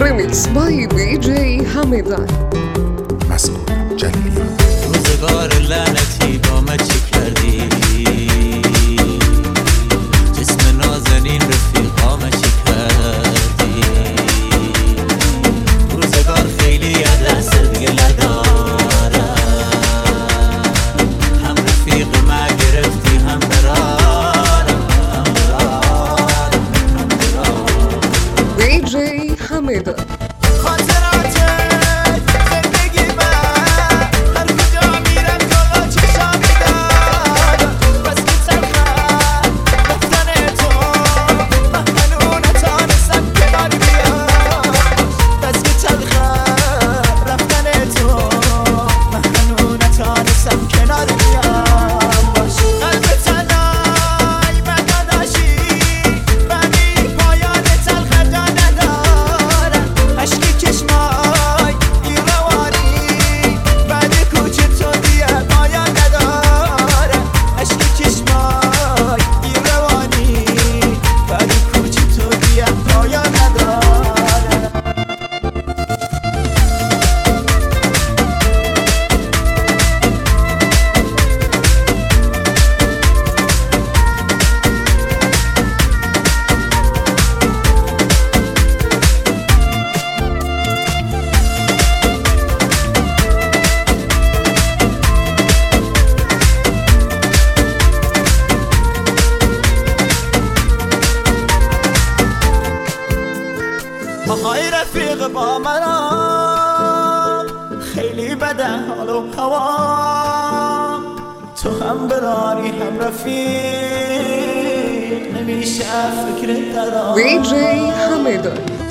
Remix by DJ Hamida. مسئول جلیلی. روزگار لعنتی با من چی کردی؟ جسم نازنین رفیقا من چی کردی؟ روزگار خیلی از دست دیگه ندارم، هم رفیق من گرفتی هم برارم. DJ Hamida. های رفیق با منم خیلی بده حال و هوام، تو هم براری هم رفیق نمیشه فکر دارم. DJ Hamida.